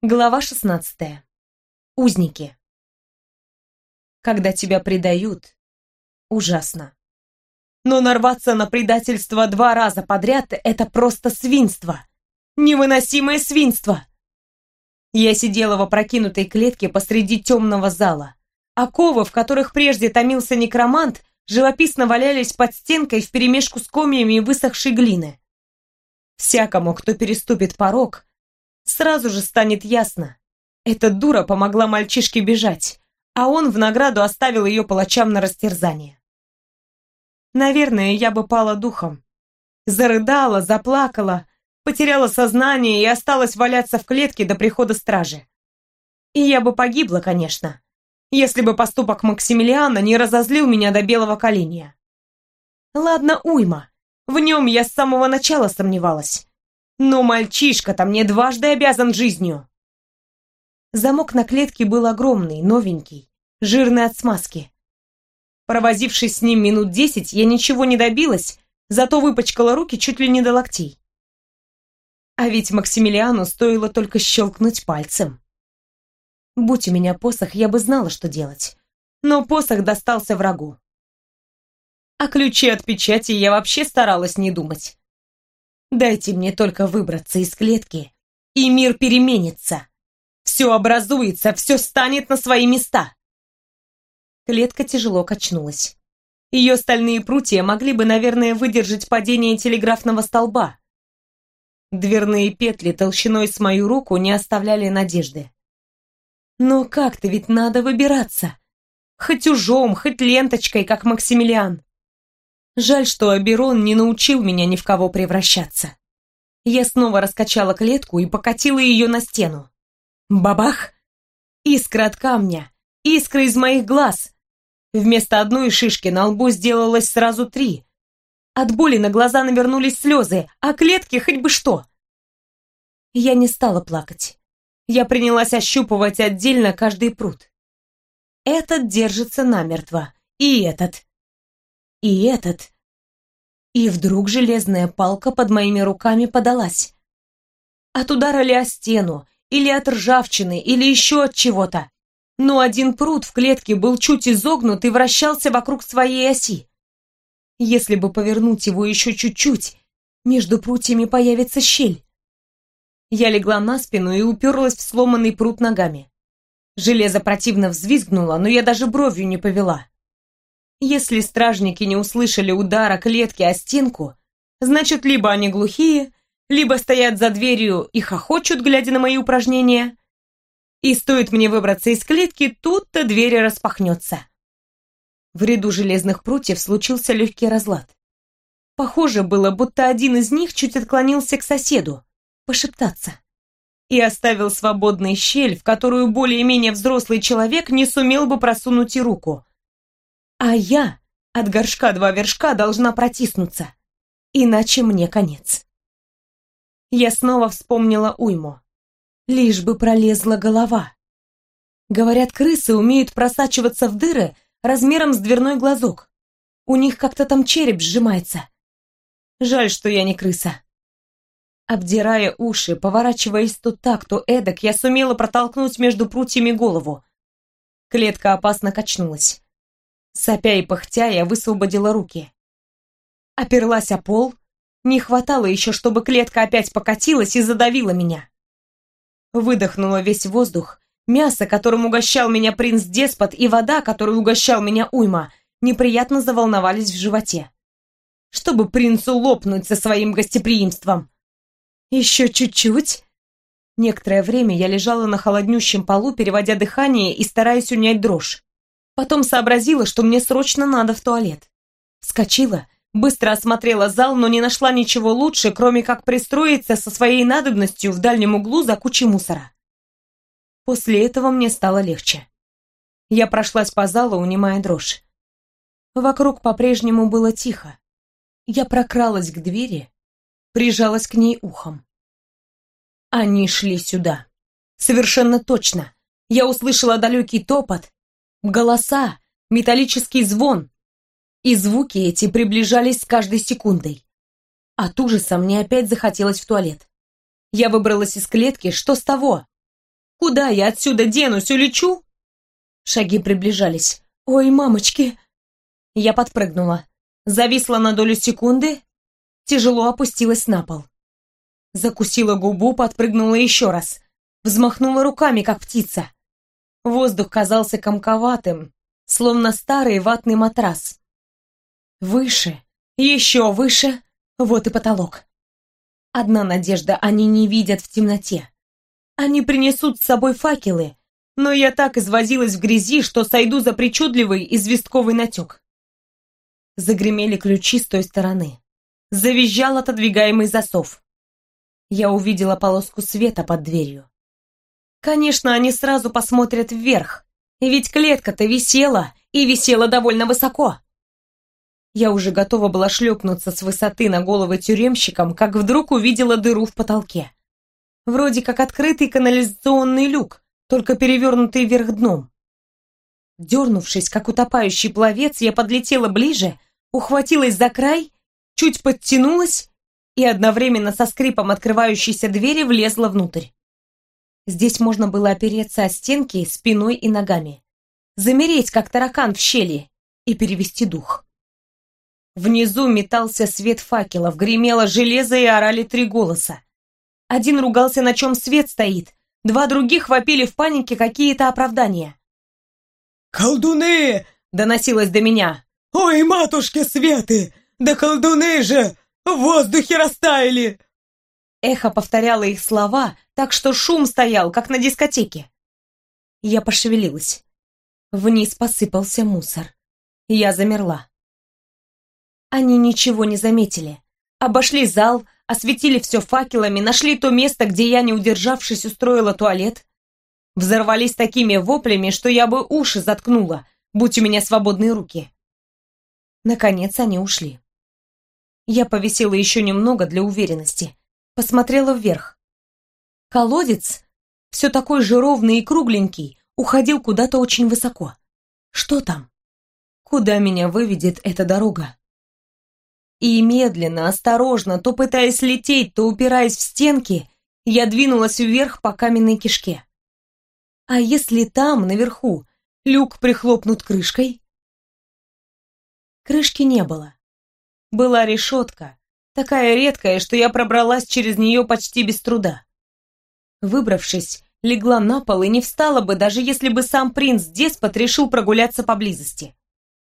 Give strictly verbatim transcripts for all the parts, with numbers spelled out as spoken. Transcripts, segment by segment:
Глава шестнадцатая. Узники. Когда тебя предают, ужасно. Но нарваться на предательство два раза подряд — это просто свинство. Невыносимое свинство. Я сидела в опрокинутой клетке посреди темного зала. Оковы, в которых прежде томился некромант, живописно валялись под стенкой вперемешку с комьями высохшей глины. Всякому, кто переступит порог, сразу же станет ясно. Эта дура помогла мальчишке бежать, а он в награду оставил ее палачам на растерзание. Наверное, я бы пала духом. Зарыдала, заплакала, потеряла сознание и осталась валяться в клетке до прихода стражи. И я бы погибла, конечно, если бы поступок Максимилиана не разозлил меня до белого коленя. Ладно, уйма, в нем я с самого начала сомневалась. Но мальчишка-то мне дважды обязан жизнью. Замок на клетке был огромный, новенький, жирный от смазки. Провозившись с ним минут десять, я ничего не добилась, зато выпачкала руки чуть ли не до локтей. А ведь Максимилиану стоило только щелкнуть пальцем. Будь у меня посох, я бы знала, что делать. Но посох достался врагу. О ключе от печати я вообще старалась не думать. Дайте мне только выбраться из клетки, и мир переменится. Все образуется, все станет на свои места. Клетка тяжело качнулась. Ее стальные прутья могли бы, наверное, выдержать падение телеграфного столба. Дверные петли толщиной с мою руку не оставляли надежды. Но как-то ведь надо выбираться. Хоть ужом, хоть ленточкой, как Максимилиан. Жаль, что Аберон не научил меня ни в кого превращаться. Я снова раскачала клетку и покатила ее на стену. Бабах! Искра от камня, искра из моих глаз. Вместо одной шишки на лбу сделалось сразу три. От боли на глаза навернулись слезы, а клетке хоть бы что. Я не стала плакать. Я принялась ощупывать отдельно каждый прут. Этот держится намертво, и этот... И этот. И вдруг железная палка под моими руками подалась. От удара ли о стену, или от ржавчины, или еще от чего-то. Но один прут в клетке был чуть изогнут и вращался вокруг своей оси. Если бы повернуть его еще чуть-чуть, между прутьями появится щель. Я легла на спину и уперлась в сломанный прут ногами. Железо противно взвизгнуло, но я даже бровью не повела. Если стражники не услышали удара клетки о стенку, значит, либо они глухие, либо стоят за дверью и хохочут, глядя на мои упражнения. И стоит мне выбраться из клетки, тут-то дверь распахнется. В ряду железных прутьев случился легкий разлад. Похоже было, будто один из них чуть отклонился к соседу, пошептаться, и оставил свободной щель, в которую более-менее взрослый человек не сумел бы просунуть и руку. А я от горшка два вершка должна протиснуться, иначе мне конец. Я снова вспомнила уйму. Лишь бы пролезла голова. Говорят, крысы умеют просачиваться в дыры размером с дверной глазок. У них как-то там череп сжимается. Жаль, что я не крыса. Обдирая уши, поворачиваясь то так, то эдак, я сумела протолкнуть между прутьями голову. Клетка опасно качнулась. Сопя и пыхтя, я высвободила руки. Оперлась о пол. Не хватало еще, чтобы клетка опять покатилась и задавила меня. Выдохнула весь воздух. Мясо, которым угощал меня принц-деспот, и вода, которой угощал меня уйма, неприятно заволновались в животе. Чтобы принцу лопнуть со своим гостеприимством. Еще чуть-чуть. Некоторое время я лежала на холоднющем полу, переводя дыхание и стараясь унять дрожь. Потом сообразила, что мне срочно надо в туалет. Вскочила, быстро осмотрела зал, но не нашла ничего лучше, кроме как пристроиться со своей надобностью в дальнем углу за кучей мусора. После этого мне стало легче. Я прошлась по залу, унимая дрожь. Вокруг по-прежнему было тихо. Я прокралась к двери, прижалась к ней ухом. Они шли сюда. Совершенно точно. Я услышала далекий топот, голоса, металлический звон. И звуки эти приближались с каждой секундой. От ужаса мне опять захотелось в туалет. Я выбралась из клетки, что с того? Куда я отсюда денусь, улечу? Шаги приближались. Ой, мамочки! Я подпрыгнула, зависла на долю секунды, тяжело опустилась на пол. Закусила губу, подпрыгнула еще раз, взмахнула руками, как птица. Воздух казался комковатым, словно старый ватный матрас. Выше, еще выше, вот и потолок. Одна надежда: они не видят в темноте. Они принесут с собой факелы, но я так извозилась в грязи, что сойду за причудливый известковый натек. Загремели ключи с той стороны. Завизжал отодвигаемый засов. Я увидела полоску света под дверью. Конечно, они сразу посмотрят вверх, ведь клетка-то висела, и висела довольно высоко. Я уже готова была шлепнуться с высоты на головы тюремщикам, как вдруг увидела дыру в потолке. Вроде как открытый канализационный люк, только перевернутый вверх дном. Дернувшись, как утопающий пловец, я подлетела ближе, ухватилась за край, чуть подтянулась и одновременно со скрипом открывающейся двери влезла внутрь. Здесь можно было опереться о стенки спиной и ногами, замереть, как таракан в щели, и перевести дух. Внизу метался свет факелов, гремело железо и орали три голоса. Один ругался, на чем свет стоит, два других вопили в панике какие-то оправдания. «Колдуны!» — доносилось до меня. «Ой, матушки Светы! Да колдуны же! В воздухе растаяли!» Эхо повторяло их слова, так что шум стоял, как на дискотеке. Я пошевелилась. Вниз посыпался мусор. Я замерла. Они ничего не заметили. Обошли зал, осветили все факелами, нашли то место, где я, не удержавшись, устроила туалет. Взорвались такими воплями, что я бы уши заткнула, будь у меня свободные руки. Наконец они ушли. Я повисела еще немного для уверенности. Посмотрела вверх. Колодец, все такой же ровный и кругленький, уходил куда-то очень высоко. Что там? Куда меня выведет эта дорога? И медленно, осторожно, то пытаясь лететь, то упираясь в стенки, я двинулась вверх по каменной кишке. А если там, наверху, люк прихлопнут крышкой? Крышки не было. Была решетка, такая редкая, что я пробралась через нее почти без труда. Выбравшись, легла на пол и не встала бы, даже если бы сам принц-деспот решил прогуляться поблизости.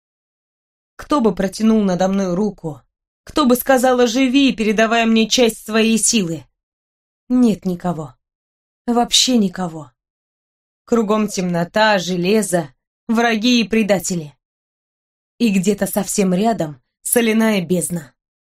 Кто бы протянул надо мной руку? Кто бы сказал «живи», передавая мне часть своей силы? Нет никого. Вообще никого. Кругом темнота, железо, враги и предатели. И где-то совсем рядом соляная бездна.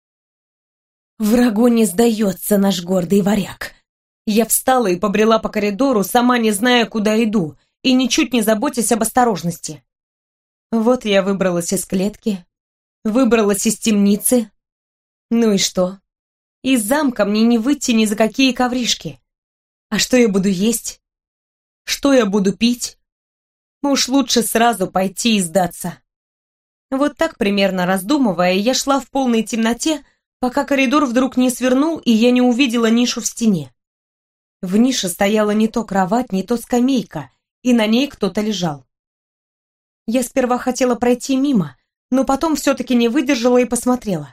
Врагу не сдается наш гордый варяг. Я встала и побрела по коридору, сама не зная, куда иду, и ничуть не заботясь об осторожности. Вот я выбралась из клетки, выбралась из темницы. Ну и что? Из замка мне не выйти ни за какие ковришки. А что я буду есть? Что я буду пить? Уж лучше сразу пойти и сдаться. Вот так примерно раздумывая, я шла в полной темноте, пока коридор вдруг не свернул, и я не увидела нишу в стене. В нише стояла не то кровать, не то скамейка, и на ней кто-то лежал. Я сперва хотела пройти мимо, но потом все-таки не выдержала и посмотрела.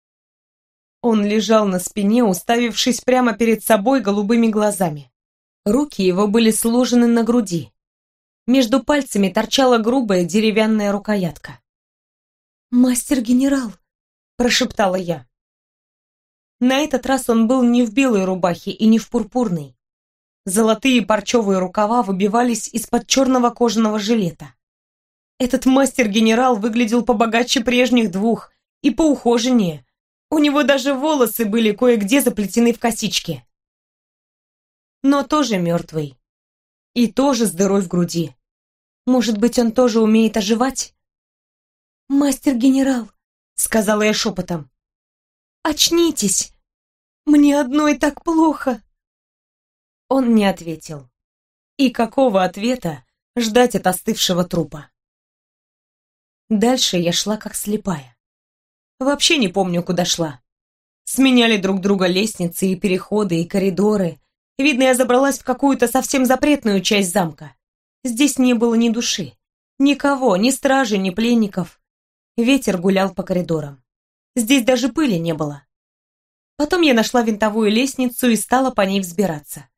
Он лежал на спине, уставившись прямо перед собой голубыми глазами. Руки его были сложены на груди. Между пальцами торчала грубая деревянная рукоятка. «Мастер-генерал», — прошептала я. На этот раз он был не в белой рубахе и не в пурпурной. Золотые парчевые рукава выбивались из-под черного кожаного жилета. Этот мастер-генерал выглядел побогаче прежних двух и поухоженнее. У него даже волосы были кое-где заплетены в косички. Но тоже мертвый. И тоже с дырой в груди. Может быть, он тоже умеет оживать? «Мастер-генерал», — сказала я шепотом, — «очнитесь! Мне одной так плохо!» Он не ответил. И какого ответа ждать от остывшего трупа? Дальше я шла как слепая. Вообще не помню, куда шла. Сменяли друг друга лестницы и переходы, и коридоры, Видно, я забралась в какую-то совсем запретную часть замка. Здесь не было ни души. Никого, ни стражи, ни пленников. Ветер гулял по коридорам. Здесь даже пыли не было. Потом я нашла винтовую лестницу и стала по ней взбираться.